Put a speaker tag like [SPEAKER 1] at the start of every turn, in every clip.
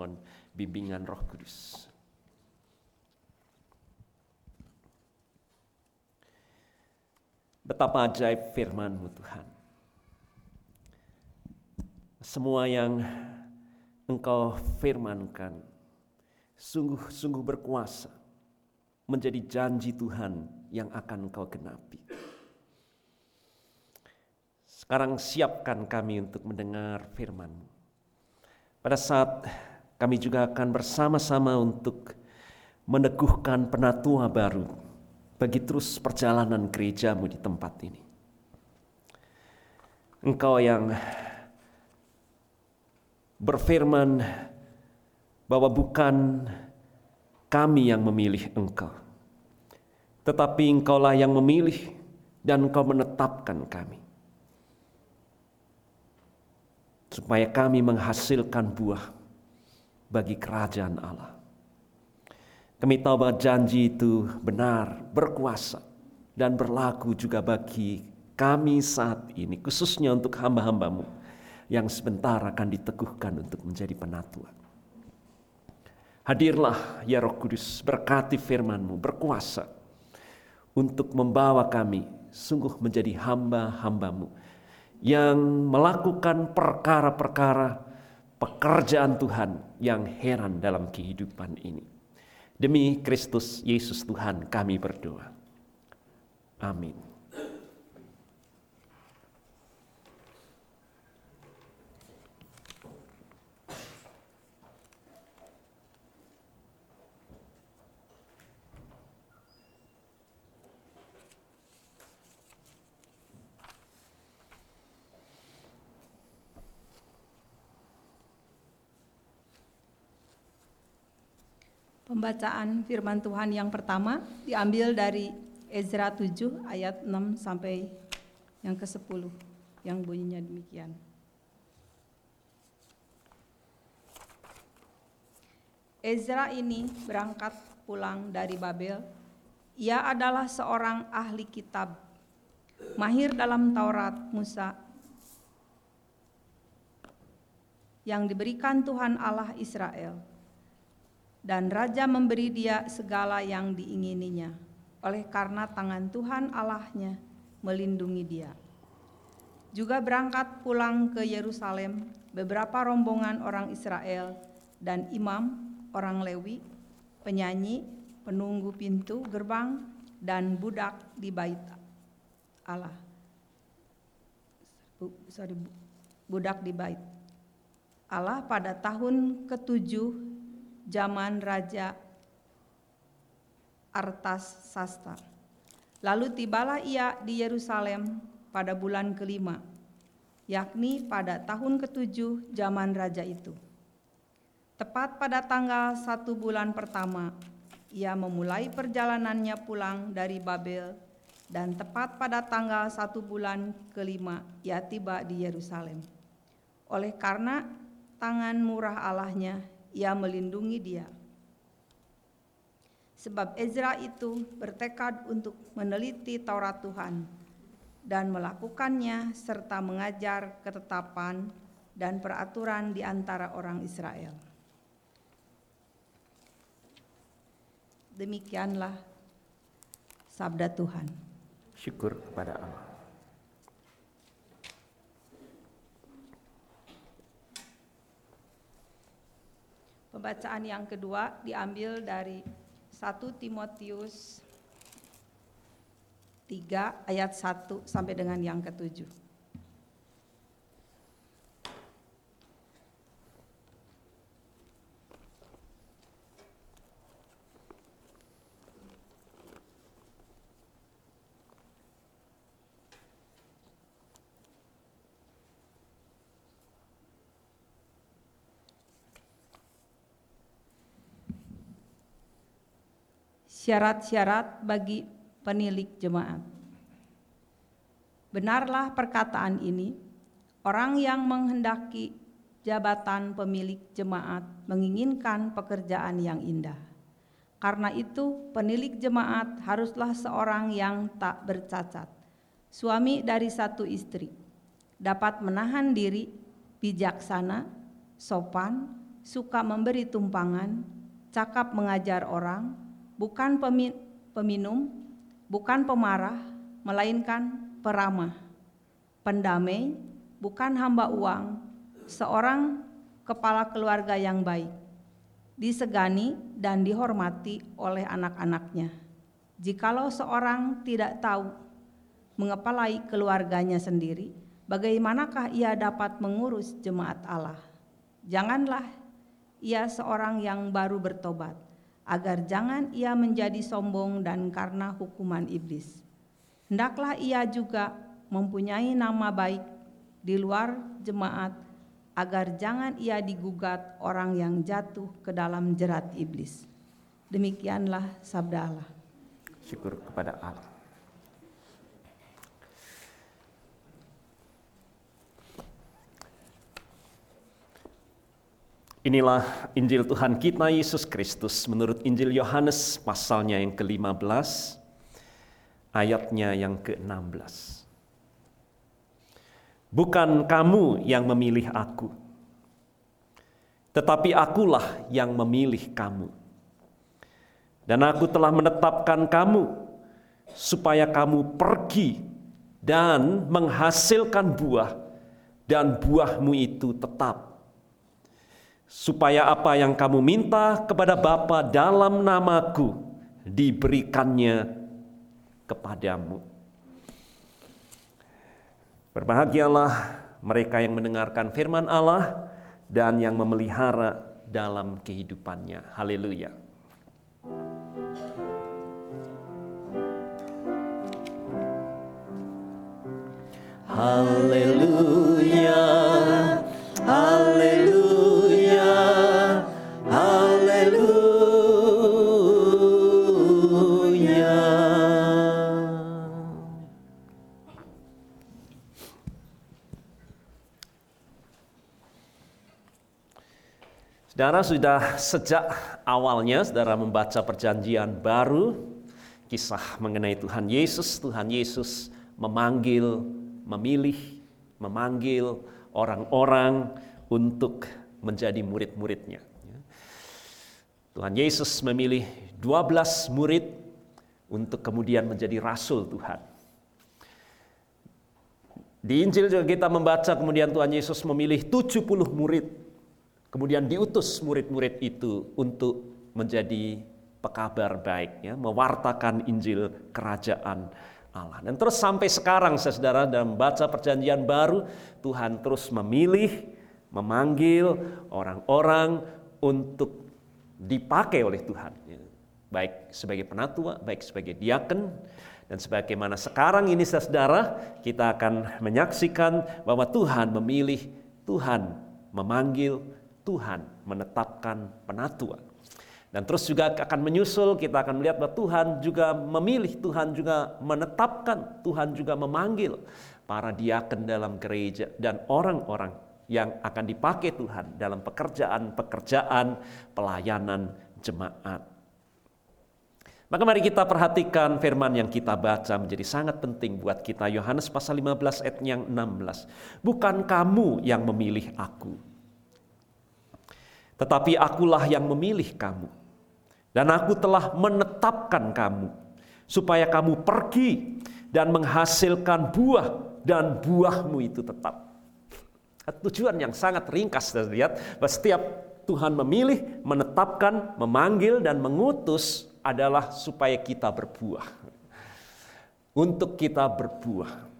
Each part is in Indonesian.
[SPEAKER 1] mohon bimbingan Roh Kudus. Betapa ajaib firman-Mu Tuhan. Semua yang Engkau firmankan sungguh-sungguh berkuasa menjadi janji Tuhan yang akan Engkau genapi. Sekarang siapkan kami untuk mendengar firman-Mu. Pada saat kami juga akan bersama-sama untuk meneguhkan penatua baru bagi terus perjalanan gereja-Mu di tempat ini. Engkau yang berfirman bahwa bukan kami yang memilih Engkau, tetapi Engkaulah yang memilih dan Engkau menetapkan kami, supaya kami menghasilkan buah bagi kerajaan Allah. Kami tahu bahwa janji itu benar, berkuasa, dan berlaku juga bagi kami saat ini, khususnya untuk hamba-hamba-Mu yang sebentar akan diteguhkan untuk menjadi penatua. Hadirlah ya Roh Kudus, berkati firman-Mu, berkuasa untuk membawa kami sungguh menjadi hamba-hamba-Mu yang melakukan perkara-perkara pekerjaan Tuhan yang heran dalam kehidupan ini. Demi Kristus Yesus Tuhan kami berdoa. Amin.
[SPEAKER 2] Pembacaan firman Tuhan yang pertama diambil dari Ezra 7 ayat 6 sampai yang ke-10 yang bunyinya demikian. Ezra ini berangkat pulang dari Babel. Ia adalah seorang ahli kitab, mahir dalam Taurat Musa yang diberikan Tuhan Allah Israel. Dan raja memberi dia segala yang diingininya, oleh karena tangan Tuhan Allahnya melindungi dia. Juga berangkat pulang ke Yerusalem beberapa rombongan orang Israel dan imam, orang Lewi, penyanyi, penunggu pintu gerbang, dan budak di bait Allah. Budak di bait Allah pada tahun ke-7 zaman Raja Artasasta. Lalu tibalah ia di Yerusalem pada bulan ke-5, yakni pada tahun ke-7 zaman raja itu. Tepat pada tanggal 1 bulan pertama, ia memulai perjalanannya pulang dari Babel, dan tepat pada tanggal 1 bulan ke-5, ia tiba di Yerusalem. Oleh karena tangan murah Allahnya, ia melindungi dia. Sebab Ezra itu bertekad untuk meneliti Taurat Tuhan dan melakukannya serta mengajar ketetapan dan peraturan di antara orang Israel. Demikianlah sabda Tuhan.
[SPEAKER 1] Syukur kepada Allah.
[SPEAKER 2] Pembacaan yang kedua diambil dari 1 Timotius 3 ayat 1 sampai dengan yang ke-7. Syarat-syarat bagi penilik jemaat. Benarlah perkataan ini, orang yang menghendaki jabatan pemilik jemaat menginginkan pekerjaan yang indah. Karena itu, penilik jemaat haruslah seorang yang tak bercacat, suami dari satu istri, dapat menahan diri, bijaksana, sopan, suka memberi tumpangan, cakap mengajar orang, bukan peminum, bukan pemarah, melainkan peramah, pendamai, bukan hamba uang, seorang kepala keluarga yang baik, disegani dan dihormati oleh anak-anaknya. Jikalau seorang tidak tahu mengepalai keluarganya sendiri, bagaimanakah ia dapat mengurus jemaat Allah? Janganlah ia seorang yang baru bertobat, agar jangan ia menjadi sombong dan karena hukuman iblis. Hendaklah ia juga mempunyai nama baik di luar jemaat, agar jangan ia digugat orang yang jatuh ke dalam jerat iblis. Demikianlah sabda Allah.
[SPEAKER 1] Syukur kepada Allah. Inilah Injil Tuhan kita Yesus Kristus menurut Injil Yohanes pasalnya yang ke-15, ayatnya yang ke-16. Bukan kamu yang memilih aku, tetapi akulah yang memilih kamu. Dan aku telah menetapkan kamu, supaya kamu pergi dan menghasilkan buah, dan buahmu itu tetap. Supaya apa yang kamu minta kepada Bapa dalam namaku, diberikannya kepadamu. Berbahagialah mereka yang mendengarkan firman Allah dan yang memelihara dalam kehidupannya. Haleluya. Haleluya. Haleluya. Haleluya. Saudara, sudah sejak awalnya saudara membaca perjanjian baru, kisah mengenai Tuhan Yesus memanggil, memilih, memanggil orang-orang untuk menjadi murid-muridnya. Tuhan Yesus memilih 12 murid untuk kemudian menjadi rasul Tuhan. Di Injil juga kita membaca kemudian Tuhan Yesus memilih 70 murid, kemudian diutus murid-murid itu untuk menjadi pekabar baik, ya, mewartakan Injil kerajaan Allah. Dan terus sampai sekarang saudara, dalam baca perjanjian baru, Tuhan terus memilih, memanggil orang-orang untuk dipakai oleh Tuhan, ya, baik sebagai penatua, baik sebagai diaken. Dan sebagaimana sekarang ini saudara, kita akan menyaksikan bahwa Tuhan memilih, Tuhan memanggil, Tuhan menetapkan penatua. Dan terus juga akan menyusul, kita akan melihat bahwa Tuhan juga memilih, Tuhan juga menetapkan, Tuhan juga memanggil para diaken dalam gereja dan orang-orang yang akan dipakai Tuhan dalam pekerjaan-pekerjaan pelayanan jemaat. Maka mari kita perhatikan firman yang kita baca menjadi sangat penting buat kita. Yohanes pasal 15 ayat yang 16. Bukan kamu yang memilih aku, tetapi akulah yang memilih kamu. Dan aku telah menetapkan kamu, supaya kamu pergi dan menghasilkan buah, dan buahmu itu tetap. Tujuan yang sangat ringkas, kita lihat bahwa setiap Tuhan memilih, menetapkan, memanggil, dan mengutus adalah supaya kita berbuah. Untuk kita berbuah.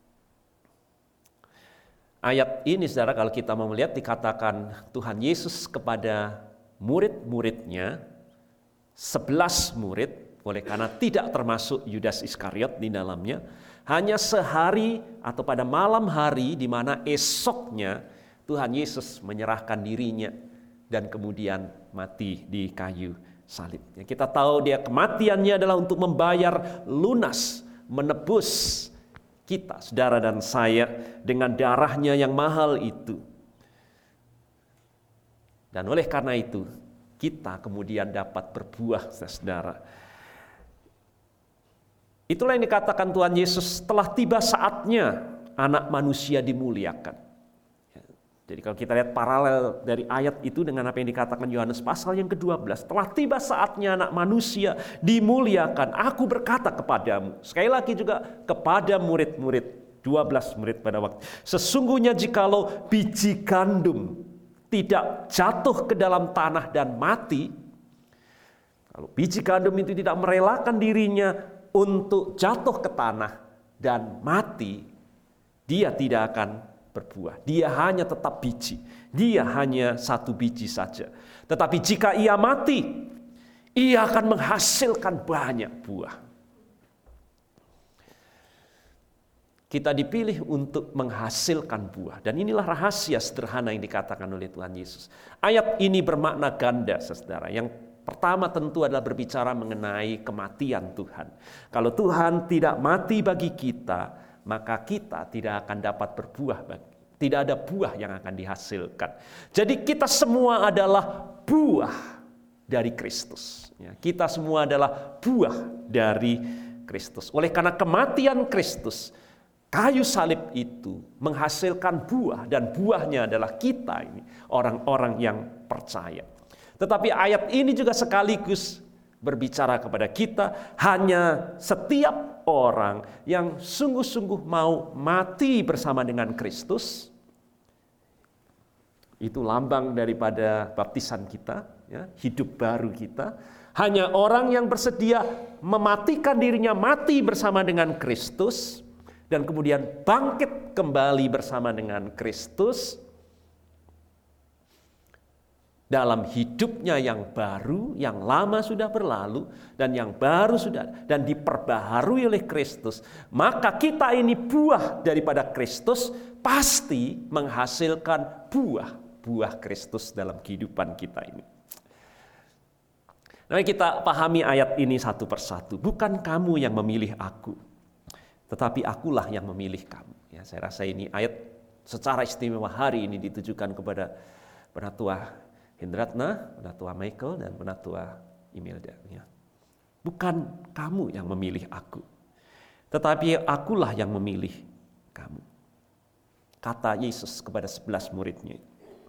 [SPEAKER 1] Ayat ini saudara, kalau kita mau melihat, dikatakan Tuhan Yesus kepada murid-muridnya, 11 murid, oleh karena tidak termasuk Yudas Iskariot di dalamnya, hanya sehari atau pada malam hari di mana esoknya Tuhan Yesus menyerahkan dirinya dan kemudian mati di kayu salib. Kita tahu dia kematiannya adalah untuk membayar lunas, menebus kita, saudara dan saya, dengan darahnya yang mahal itu. Dan oleh karena itu, kita kemudian dapat berbuah, saudara. Itulah yang dikatakan Tuhan Yesus, telah tiba saatnya anak manusia dimuliakan. Jadi kalau kita lihat paralel dari ayat itu dengan apa yang dikatakan Yohanes pasal yang ke-12. Telah tiba saatnya anak manusia dimuliakan. Aku berkata kepadamu. Sekali lagi juga kepada murid-murid. 12 murid pada waktu. Sesungguhnya jikalau biji gandum tidak jatuh ke dalam tanah dan mati. Kalau biji gandum itu tidak merelakan dirinya untuk jatuh ke tanah dan mati. Dia tidak akan berbuah. Dia hanya tetap biji. Dia hanya satu biji saja. Tetapi jika ia mati, ia akan menghasilkan banyak buah. Kita dipilih untuk menghasilkan buah. Dan inilah rahasia sederhana yang dikatakan oleh Tuhan Yesus. Ayat ini bermakna ganda, saudara. Yang pertama tentu adalah berbicara mengenai kematian Tuhan. Kalau Tuhan tidak mati bagi kita, maka kita tidak akan dapat berbuah. Tidak ada buah yang akan dihasilkan. Jadi kita semua adalah buah dari Kristus. Kita semua adalah buah dari Kristus. Oleh karena kematian Kristus, kayu salib itu menghasilkan buah. Dan buahnya adalah kita ini, orang-orang yang percaya. Tetapi ayat ini juga sekaligus berbicara kepada kita, hanya setiap orang yang sungguh-sungguh mau mati bersama dengan Kristus. Itu lambang daripada baptisan kita, ya, hidup baru kita. Hanya orang yang bersedia mematikan dirinya mati bersama dengan Kristus dan kemudian bangkit kembali bersama dengan Kristus dalam hidupnya yang baru, yang lama sudah berlalu, dan yang baru sudah, dan diperbaharui oleh Kristus, maka kita ini buah daripada Kristus pasti menghasilkan buah Kristus dalam kehidupan kita ini. Nah, kita pahami ayat ini satu persatu. Bukan kamu yang memilih aku, tetapi akulah yang memilih kamu. Ya, saya rasa ini ayat secara istimewa hari ini ditujukan kepada Penatua Hendratna, Penatua Michael, dan Penatua Imelda. Ya. Bukan kamu yang memilih aku, tetapi akulah yang memilih kamu. Kata Yesus kepada 11 muridnya.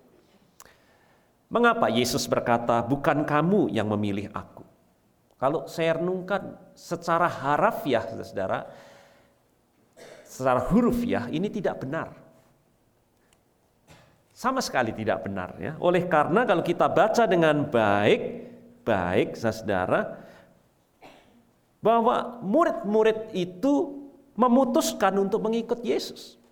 [SPEAKER 1] Mengapa Yesus berkata, bukan kamu yang memilih aku? Kalau saya renungkan secara harafiah, saudara, secara hurufiah, ini tidak benar. Sama sekali tidak benar, ya. Oleh karena kalau kita baca dengan baik, saudara, bahwa murid-murid itu memutuskan untuk mengikut Yesus.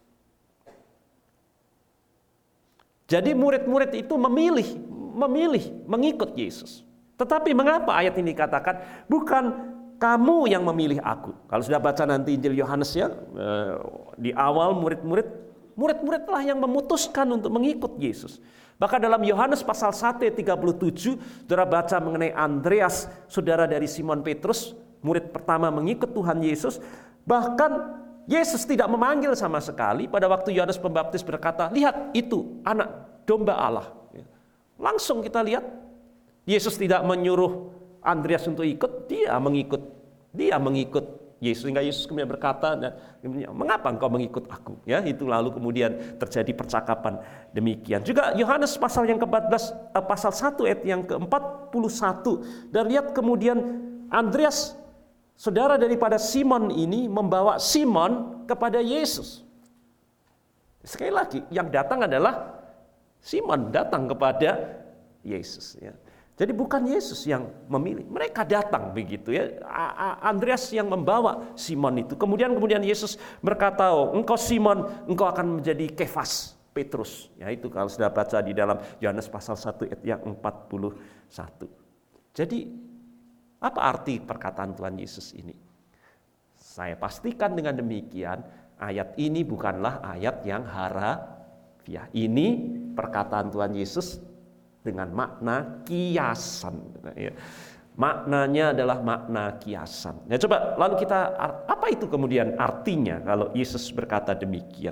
[SPEAKER 1] Jadi murid-murid itu memilih mengikut Yesus. Tetapi mengapa ayat ini katakan bukan kamu yang memilih aku? Kalau sudah baca nanti Injil Yohanes, ya, di awal murid-muridlah yang memutuskan untuk mengikut Yesus. Bahkan dalam Yohanes pasal 1 ayat 37, saudara baca mengenai Andreas, saudara dari Simon Petrus, murid pertama mengikut Tuhan Yesus. Bahkan Yesus tidak memanggil sama sekali pada waktu Yohanes Pembaptis berkata, lihat itu anak domba Allah. Langsung kita lihat, Yesus tidak menyuruh Andreas untuk ikut, dia mengikut Yesus. Sehingga Yesus kemudian berkata, mengapa engkau mengikut aku? Ya, itu lalu kemudian terjadi percakapan demikian. Juga Yohanes pasal yang ke-14, pasal 1 ayat yang ke-41. Dan lihat kemudian Andreas, saudara daripada Simon ini, membawa Simon kepada Yesus. Sekali lagi, yang datang adalah Simon datang kepada Yesus. Ya. Jadi bukan Yesus yang memilih, mereka datang begitu, ya. Andreas yang membawa Simon itu. Kemudian Yesus berkata, oh, engkau Simon, engkau akan menjadi Kefas, Petrus. Ya, itu kalau sudah baca di dalam Yohanes pasal 1 ayat yang 41. Jadi apa arti perkataan Tuhan Yesus ini? Saya pastikan dengan demikian, ayat ini bukanlah ayat yang harafiah. Ini perkataan Tuhan Yesus dengan makna kiasan. Maknanya adalah makna kiasan. Nah, coba lalu kita, apa itu kemudian artinya kalau Yesus berkata demikian?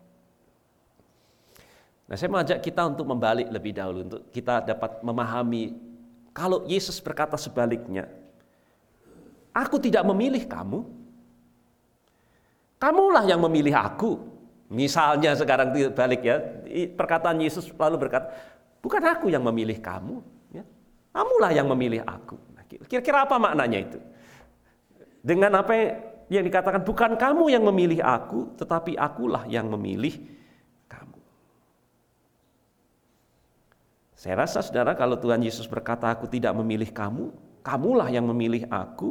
[SPEAKER 1] Nah, saya mengajak kita untuk membalik lebih dahulu, untuk kita dapat memahami kalau Yesus berkata sebaliknya, aku tidak memilih kamu, kamulah yang memilih aku. Misalnya sekarang balik ya, perkataan Yesus lalu berkata, bukan aku yang memilih kamu, ya. Kamulah yang memilih aku. Kira-kira apa maknanya itu? Dengan apa yang dikatakan, bukan kamu yang memilih aku, tetapi akulah yang memilih kamu. Saya rasa saudara, kalau Tuhan Yesus berkata, aku tidak memilih kamu, kamulah yang memilih aku.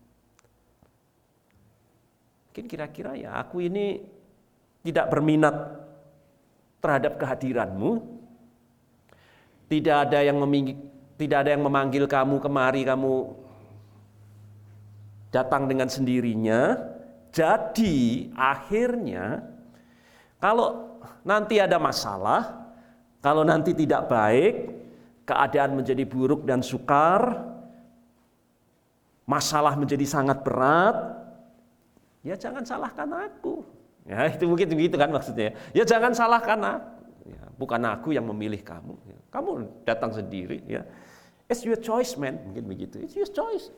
[SPEAKER 1] Mungkin kira-kira ya, aku ini tidak berminat terhadap kehadiranmu. Tidak ada yang memanggil kamu kemari, kamu datang dengan sendirinya. Jadi akhirnya kalau nanti ada masalah, kalau nanti tidak baik, keadaan menjadi buruk dan sukar, masalah menjadi sangat berat, ya jangan salahkan aku. Ya itu mungkin begitu kan maksudnya. Ya jangan salahkan aku. Ya, bukan aku yang memilih kamu. Ya, kamu datang sendiri. Ya, it's your choice, man. Mungkin begitu. It's your choice.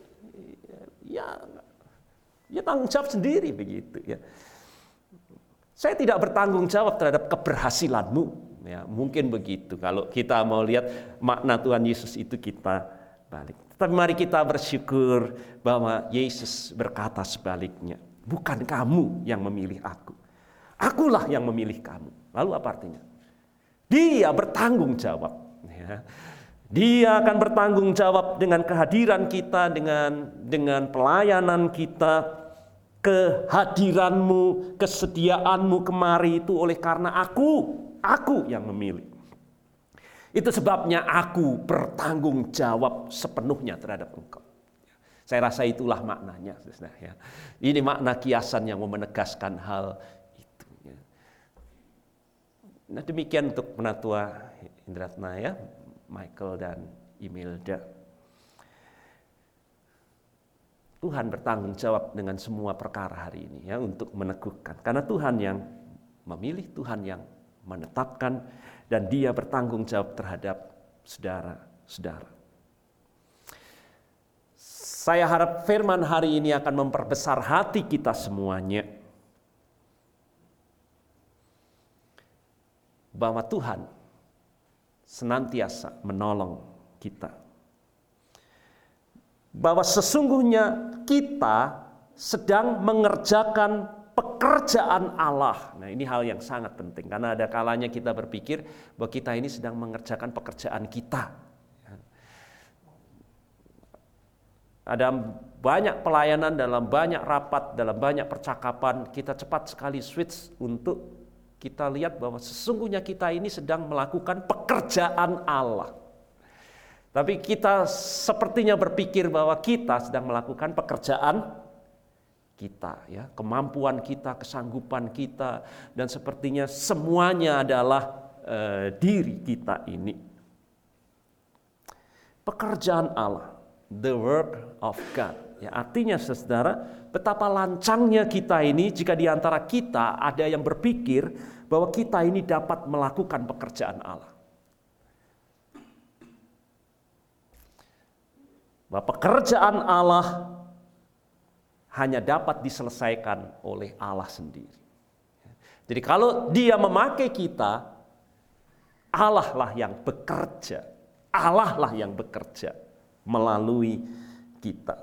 [SPEAKER 1] Ya tanggung jawab sendiri begitu. Ya. Saya tidak bertanggung jawab terhadap keberhasilanmu. Ya, mungkin begitu. Kalau kita mau lihat makna Tuhan Yesus itu kita balik. Tapi mari kita bersyukur bahwa Yesus berkata sebaliknya. Bukan kamu yang memilih aku. Akulah yang memilih kamu. Lalu apa artinya? Dia bertanggung jawab. Ya. Dia akan bertanggung jawab dengan kehadiran kita, dengan pelayanan kita, kehadiranmu, kesediaanmu kemari itu oleh karena aku yang memilih. Itu sebabnya aku bertanggung jawab sepenuhnya terhadap engkau. Saya rasa itulah maknanya. Ya. Ini makna kiasan yang mau menegaskan hal itu. Ya. Nah demikian untuk Penatua Indratna ya, Michael dan Imelda. Tuhan bertanggung jawab dengan semua perkara hari ini ya untuk meneguhkan. Karena Tuhan yang memilih, Tuhan yang menetapkan, dan Dia bertanggung jawab terhadap saudara-saudara. Saya harap firman hari ini akan memperbesar hati kita semuanya. Bahwa Tuhan senantiasa menolong kita. Bahwa sesungguhnya kita sedang mengerjakan pekerjaan Allah. Nah ini hal yang sangat penting. Karena ada kalanya kita berpikir bahwa kita ini sedang mengerjakan pekerjaan kita. Ada banyak pelayanan, dalam banyak rapat, dalam banyak percakapan, kita cepat sekali switch untuk kita lihat bahwa sesungguhnya kita ini sedang melakukan pekerjaan Allah. Tapi kita sepertinya berpikir bahwa kita sedang melakukan pekerjaan kita, ya, kemampuan kita, kesanggupan kita, dan sepertinya semuanya adalah diri kita ini. Pekerjaan Allah, the work of God. Ya, artinya saudara, betapa lancangnya kita ini jika di antara kita ada yang berpikir bahwa kita ini dapat melakukan pekerjaan Allah. Bahwa pekerjaan Allah hanya dapat diselesaikan oleh Allah sendiri. Jadi kalau Dia memakai kita, Allah lah yang bekerja. Allah lah yang bekerja melalui kita.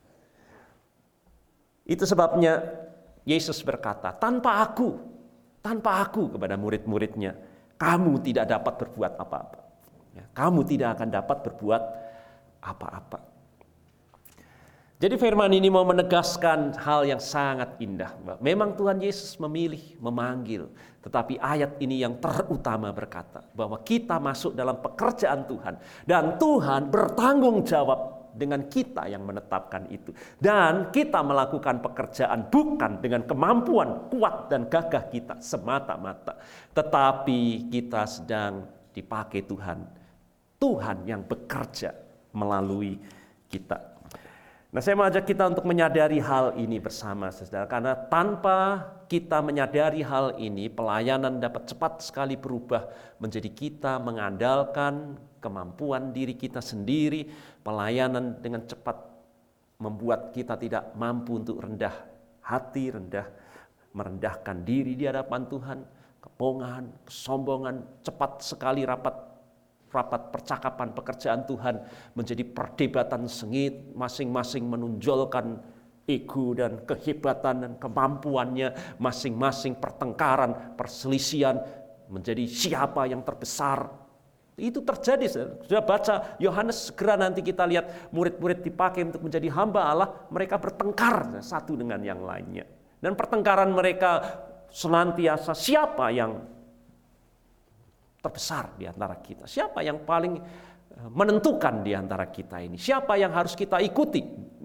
[SPEAKER 1] Itu sebabnya Yesus berkata, tanpa aku kepada murid-muridnya, kamu tidak dapat berbuat apa-apa. Kamu tidak akan dapat berbuat apa-apa. Jadi firman ini mau menegaskan hal yang sangat indah. Memang Tuhan Yesus memilih, memanggil. Tetapi ayat ini yang terutama berkata bahwa kita masuk dalam pekerjaan Tuhan. Dan Tuhan bertanggung jawab dengan kita yang menetapkan itu. Dan kita melakukan pekerjaan bukan dengan kemampuan kuat dan gagah kita semata-mata. Tetapi kita sedang dipakai Tuhan. Tuhan yang bekerja melalui kita. Nah, saya mau ajak kita untuk menyadari hal ini bersama, saudara. Karena tanpa kita menyadari hal ini, pelayanan dapat cepat sekali berubah menjadi kita mengandalkan kemampuan diri kita sendiri. Pelayanan dengan cepat membuat kita tidak mampu untuk rendah hati, rendah merendahkan diri di hadapan Tuhan, kepongahan, kesombongan, cepat sekali rapat percakapan pekerjaan Tuhan menjadi perdebatan sengit, masing-masing menonjolkan ego dan kehebatan dan kemampuannya, masing-masing pertengkaran, perselisihan menjadi siapa yang terbesar. Itu terjadi. Sudah baca Yohanes, segera nanti kita lihat murid-murid dipakai untuk menjadi hamba Allah, mereka bertengkar satu dengan yang lainnya. Dan pertengkaran mereka senantiasa siapa yang terbesar di antara kita, siapa yang paling menentukan di antara kita ini, siapa yang harus kita ikuti,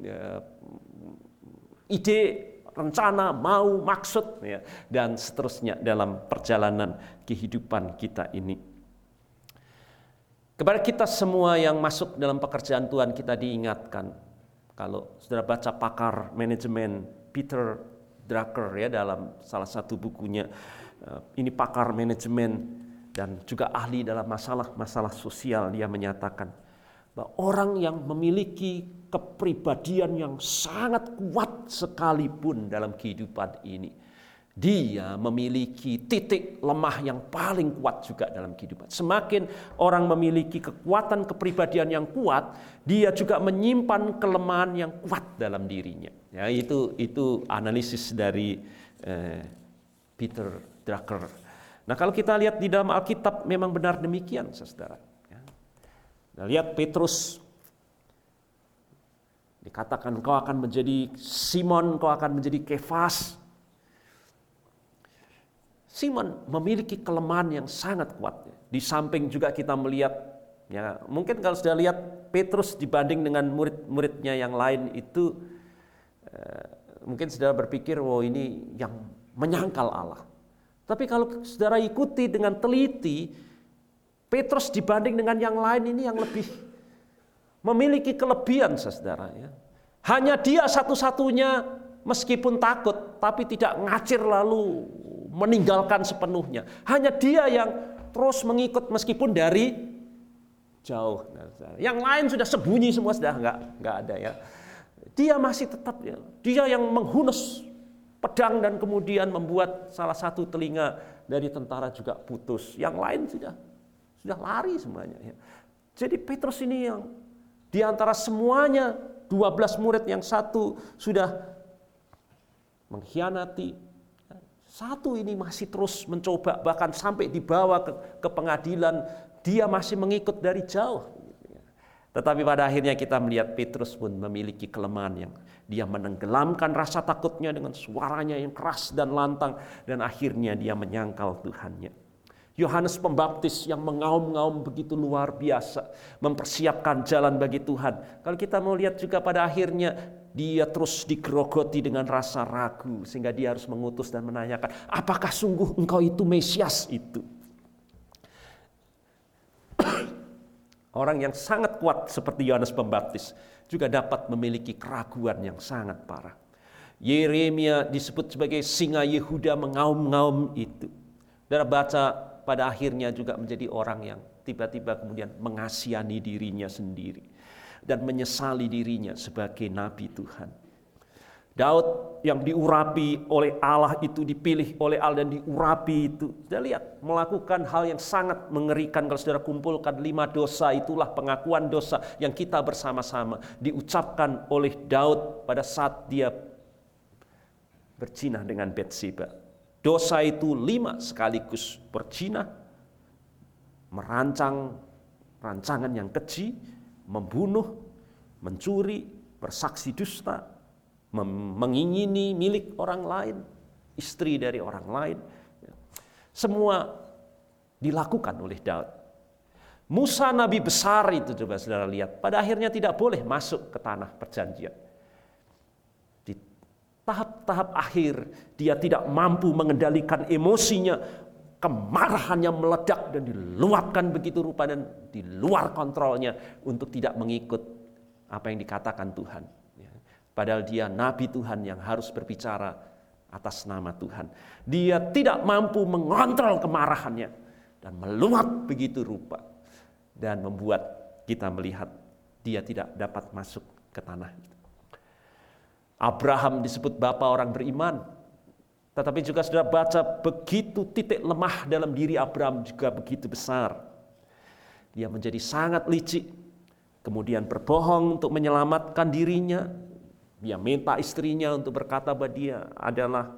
[SPEAKER 1] ide, rencana, mau, maksud, dan seterusnya dalam perjalanan kehidupan kita ini. Kepada kita semua yang masuk dalam pekerjaan Tuhan, kita diingatkan, kalau saudara baca pakar manajemen Peter Drucker dalam salah satu bukunya, ini pakar manajemen dan juga ahli dalam masalah sosial, dia menyatakan bahwa orang yang memiliki kepribadian yang sangat kuat sekalipun dalam kehidupan ini, dia memiliki titik lemah yang paling kuat juga dalam kehidupan. Semakin orang memiliki kekuatan kepribadian yang kuat, dia juga menyimpan kelemahan yang kuat dalam dirinya. Ya, itu analisis dari Peter Drucker. Nah, kalau kita lihat di dalam Alkitab memang benar demikian, saudara. Nah, lihat Petrus, dikatakan kau akan menjadi Simon, kau akan menjadi Kefas. Simon memiliki kelemahan yang sangat kuat. Di samping juga kita melihat, ya mungkin kalau sudah lihat Petrus dibanding dengan murid-muridnya yang lain itu, mungkin saudara berpikir, wow ini yang menyangkal Allah. Tapi kalau saudara ikuti dengan teliti, Petrus dibanding dengan yang lain ini yang lebih memiliki kelebihan, saudara. Ya. Hanya dia satu-satunya meskipun takut, tapi tidak ngacir lalu meninggalkan sepenuhnya. Hanya dia yang terus mengikut meskipun dari jauh. Yang lain sudah sembunyi semua, sudah nggak ada ya. Dia masih tetap ya. Dia yang menghunus pedang dan kemudian membuat salah satu telinga dari tentara juga putus. Yang lain sudah lari semuanya. Ya. Jadi Petrus ini yang di antara semuanya 12 murid yang satu sudah mengkhianati. Satu ini masih terus mencoba, bahkan sampai dibawa ke pengadilan, dia masih mengikut dari jauh. Tetapi pada akhirnya kita melihat Petrus pun memiliki kelemahan yang dia menenggelamkan rasa takutnya dengan suaranya yang keras dan lantang, dan akhirnya dia menyangkal Tuhannya. Yohanes Pembaptis yang mengaum-ngaum begitu luar biasa, mempersiapkan jalan bagi Tuhan. Kalau kita mau lihat juga pada akhirnya, dia terus digerogoti dengan rasa ragu, sehingga dia harus mengutus dan menanyakan, apakah sungguh engkau itu Mesias itu? Orang yang sangat kuat seperti Yohanes Pembaptis juga dapat memiliki keraguan yang sangat parah. Yeremia disebut sebagai singa Yehuda mengaum-ngaum itu. Dan baca pada akhirnya juga menjadi orang yang tiba-tiba kemudian mengasihani dirinya sendiri dan menyesali dirinya sebagai nabi Tuhan. Daud yang diurapi oleh Allah itu, dipilih oleh Allah dan diurapi itu, sudah lihat melakukan hal yang sangat mengerikan. Kalau saudara kumpulkan 5 dosa, itulah pengakuan dosa yang kita bersama-sama diucapkan oleh Daud pada saat dia berzina dengan Bathsheba. Dosa itu 5 sekaligus: berzina, merancang rancangan yang keji, membunuh, mencuri, bersaksi dusta, mengingini milik orang lain, istri dari orang lain. Semua dilakukan oleh Daud. Musa nabi besar itu, coba saudara lihat, pada akhirnya tidak boleh masuk ke tanah perjanjian. Di tahap-tahap akhir dia tidak mampu mengendalikan emosinya, kemarahannya meledak dan diluapkan begitu rupa dan di luar kontrolnya untuk tidak mengikut apa yang dikatakan Tuhan. Padahal dia nabi Tuhan yang harus berbicara atas nama Tuhan. Dia tidak mampu mengontrol kemarahannya dan meluap begitu rupa dan membuat kita melihat dia tidak dapat masuk ke tanah itu. Abraham disebut bapa orang beriman. Tetapi juga saudara baca begitu titik lemah dalam diri Abraham juga begitu besar. Dia menjadi sangat licik, kemudian berbohong untuk menyelamatkan dirinya. Dia minta istrinya untuk berkata bahwa dia adalah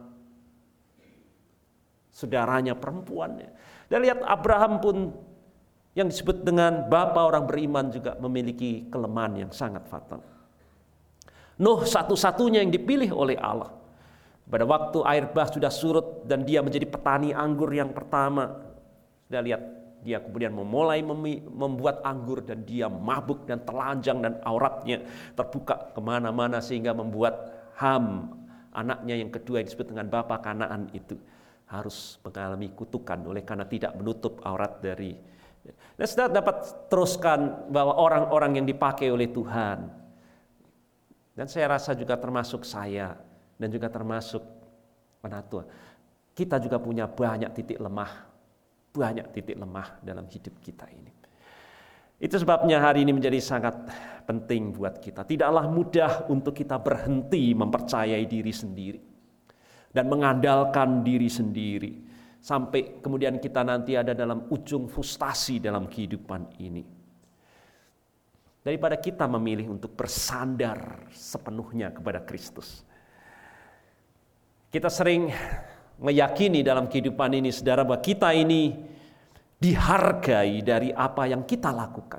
[SPEAKER 1] saudaranya perempuannya. Dan lihat Abraham pun yang disebut dengan bapa orang beriman juga memiliki kelemahan yang sangat fatal. Nuh satu-satunya yang dipilih oleh Allah. Pada waktu air bah sudah surut dan dia menjadi petani anggur yang pertama. Sudah lihat, dia kemudian memulai membuat anggur dan dia mabuk dan telanjang dan auratnya terbuka kemana-mana sehingga membuat Ham, anaknya yang kedua yang disebut dengan bapa Kanaan itu harus mengalami kutukan oleh karena tidak menutup aurat dari. Dan saudara dapat teruskan bahwa orang-orang yang dipakai oleh Tuhan, dan saya rasa juga termasuk saya dan juga termasuk penatua, kita juga punya banyak titik lemah dalam hidup kita ini. Itu sebabnya hari ini menjadi sangat penting buat kita. Tidaklah mudah untuk kita berhenti mempercayai diri sendiri dan mengandalkan diri sendiri. Sampai kemudian kita nanti ada dalam ujung frustasi dalam kehidupan ini. Daripada kita memilih untuk bersandar sepenuhnya kepada Kristus. Kita sering meyakini dalam kehidupan ini, saudara, bahwa kita ini dihargai dari apa yang kita lakukan.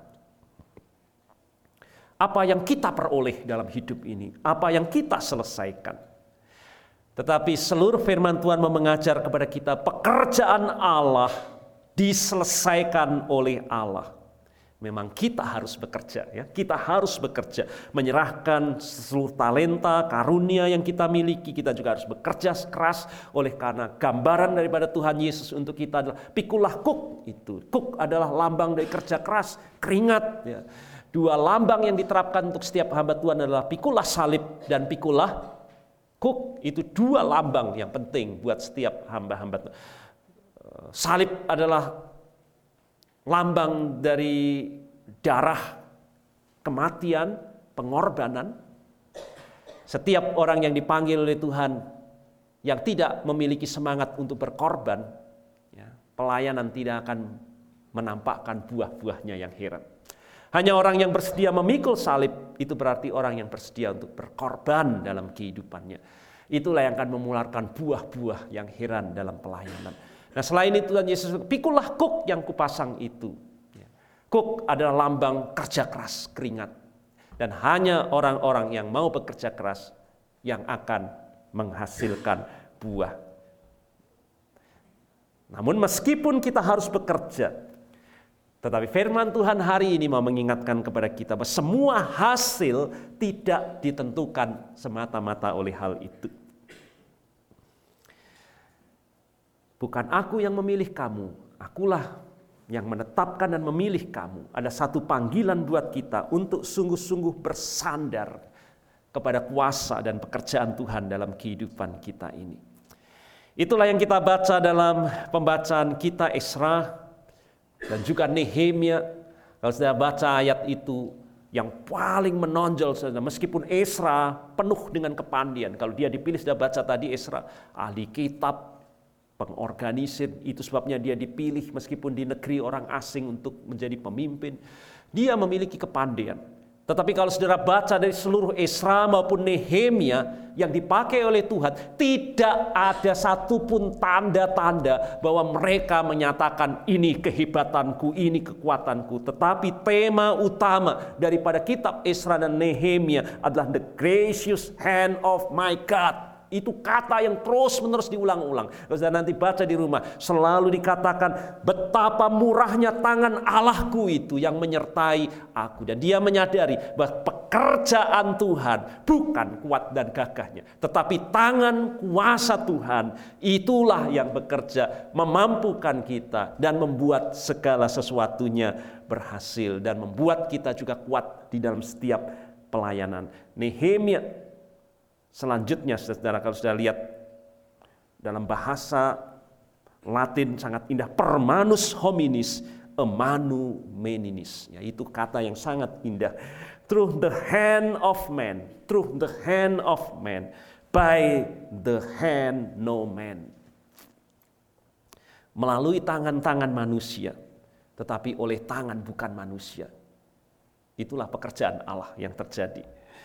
[SPEAKER 1] Apa yang kita peroleh dalam hidup ini. Apa yang kita selesaikan. Tetapi seluruh firman Tuhan mengajar kepada kita pekerjaan Allah diselesaikan oleh Allah. Memang kita harus bekerja, ya. Kita harus bekerja, menyerahkan seluruh talenta, karunia yang kita miliki. Kita juga harus bekerja keras oleh karena gambaran daripada Tuhan Yesus untuk kita adalah pikulah kuk itu. Kuk adalah lambang dari kerja keras, keringat. Ya. Dua lambang yang diterapkan untuk setiap hamba Tuhan adalah pikulah salib dan pikulah kuk. Itu dua lambang yang penting buat setiap hamba-hamba. Salib adalah lambang dari darah, kematian, pengorbanan. Setiap orang yang dipanggil oleh Tuhan yang tidak memiliki semangat untuk berkorban, ya, pelayanan tidak akan menampakkan buah-buahnya yang heran. Hanya orang yang bersedia memikul salib, itu berarti orang yang bersedia untuk berkorban dalam kehidupannya. Itulah yang akan memularkan buah-buah yang heran dalam pelayanan. Nah, selain itu Tuhan Yesus, pikulah kuk yang kupasang itu. Kuk adalah lambang kerja keras, keringat. Dan hanya orang-orang yang mau bekerja keras yang akan menghasilkan buah. Namun meskipun kita harus bekerja, tetapi firman Tuhan hari ini mau mengingatkan kepada kita bahwa semua hasil tidak ditentukan semata-mata oleh hal itu. Bukan aku yang memilih kamu, akulah yang menetapkan dan memilih kamu. Ada satu panggilan buat kita untuk sungguh-sungguh bersandar kepada kuasa dan pekerjaan Tuhan dalam kehidupan kita ini. Itulah yang kita baca dalam pembacaan kita Esra dan juga Nehemia. Kalau sudah baca ayat itu, yang paling menonjol saudara, meskipun Esra penuh dengan kepandian. Kalau dia dipilih, sudah baca tadi Esra, ahli kitab, pengorganisir, itu sebabnya dia dipilih meskipun di negeri orang asing untuk menjadi pemimpin. Dia memiliki kepandaian. Tetapi kalau saudara baca dari seluruh Esra maupun Nehemia yang dipakai oleh Tuhan, tidak ada satupun tanda-tanda bahwa mereka menyatakan ini kehebatanku, ini kekuatanku. Tetapi tema utama daripada kitab Esra dan Nehemia adalah the gracious hand of my God. Itu kata yang terus-menerus diulang-ulang. Kalau nanti baca di rumah, selalu dikatakan betapa murahnya tangan Allahku itu yang menyertai aku. Dan dia menyadari bahwa pekerjaan Tuhan bukan kuat dan gagahnya, tetapi tangan kuasa Tuhan itulah yang bekerja, memampukan kita dan membuat segala sesuatunya berhasil dan membuat kita juga kuat di dalam setiap pelayanan. Nehemia selanjutnya, saudara, kalau sudah lihat dalam bahasa Latin sangat indah, permanus hominis, emanu meninis. Ya, itu kata yang sangat indah. Through the hand of man, by the hand no man. Melalui tangan-tangan manusia, tetapi oleh tangan bukan manusia. Itulah pekerjaan Allah yang terjadi.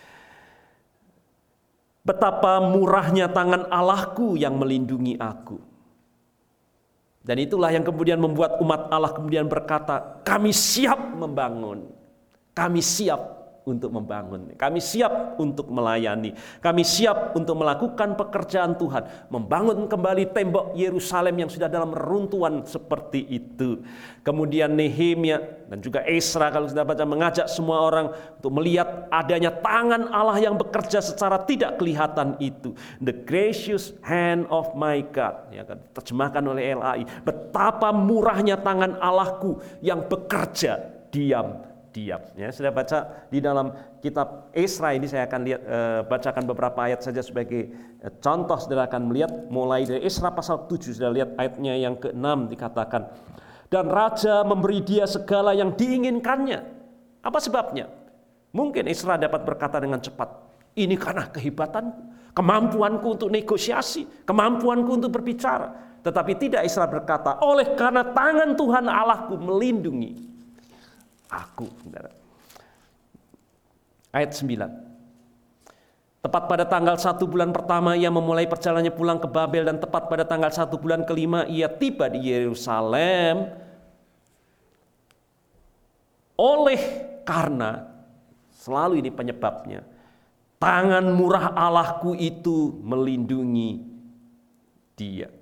[SPEAKER 1] Betapa murahnya tangan Allahku yang melindungi aku. Dan itulah yang kemudian membuat umat Allah kemudian berkata, kami siap membangun. Kami siap untuk membangun. Kami siap untuk melayani. Kami siap untuk melakukan pekerjaan Tuhan. Membangun kembali tembok Yerusalem yang sudah dalam reruntuhan seperti itu. Kemudian Nehemia dan juga Esra kalau kita baca mengajak semua orang untuk melihat adanya tangan Allah yang bekerja secara tidak kelihatan itu. The gracious hand of my God. Ya kan, terjemahkan oleh LAI. Betapa murahnya tangan Allahku yang bekerja diam. Ya, sudah baca di dalam kitab Esra ini saya akan bacakan beberapa ayat saja sebagai contoh. Saudara akan melihat mulai dari Esra pasal 7, sudah lihat ayatnya yang ke-6 dikatakan, dan raja memberi dia segala yang diinginkannya. Apa sebabnya? Mungkin Esra dapat berkata dengan cepat, ini karena kehebatan, kemampuanku untuk negosiasi, kemampuanku untuk berbicara. Tetapi tidak, Esra berkata, oleh karena tangan Tuhan Allahku melindungi aku. Ayat 9. Tepat pada tanggal 1 bulan pertama ia memulai perjalanannya pulang ke Babel, dan tepat pada tanggal 1 bulan kelima ia tiba di Yerusalem. Oleh karena, selalu ini penyebabnya, tangan murah Allahku itu melindungi dia.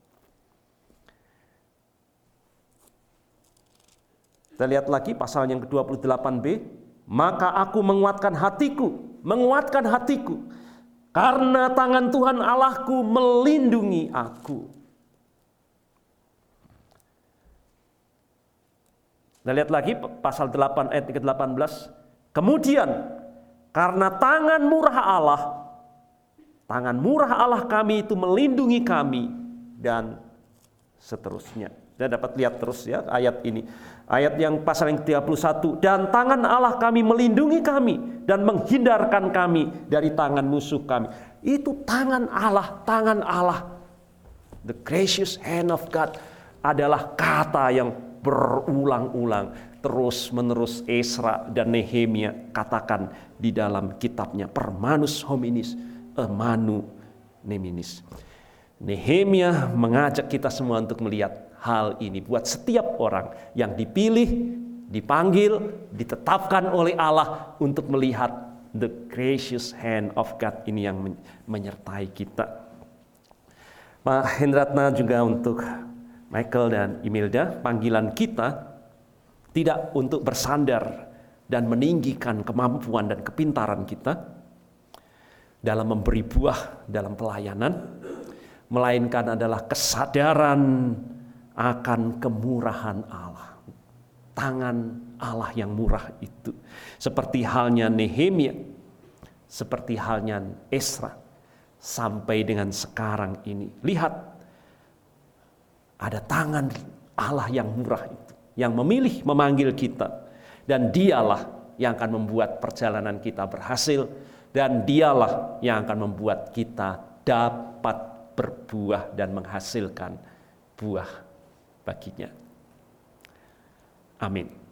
[SPEAKER 1] Kita lihat lagi pasal yang ke-28b. Maka aku menguatkan hatiku, karena tangan Tuhan Allahku melindungi aku. Kita lihat lagi pasal 8 ayat ke-18. Kemudian karena tangan murah Allah kami itu melindungi kami, dan seterusnya. Kita dapat lihat terus ya ayat ini. Ayat yang pasal yang ke-31. Dan tangan Allah kami melindungi kami dan menghindarkan kami dari tangan musuh kami. Itu tangan Allah. The gracious hand of God adalah kata yang berulang-ulang terus menerus Esra dan Nehemia katakan di dalam kitabnya Permanus Hominis, Manu Neminis. Nehemia mengajak kita semua untuk melihat hal ini buat setiap orang yang dipilih, dipanggil, ditetapkan oleh Allah untuk melihat the gracious hand of God ini yang menyertai kita. Pak Hendratna juga untuk Michael dan Imelda, panggilan kita tidak untuk bersandar dan meninggikan kemampuan dan kepintaran kita dalam memberi buah dalam pelayanan, melainkan adalah kesadaran akan kemurahan Allah. Tangan Allah yang murah itu. Seperti halnya Nehemia, seperti halnya Esra, sampai dengan sekarang ini. Lihat, ada tangan Allah yang murah itu, yang memilih memanggil kita. Dan dialah yang akan membuat perjalanan kita berhasil. Dan dialah yang akan membuat kita dapat berbuah dan menghasilkan buah baginya. Amin.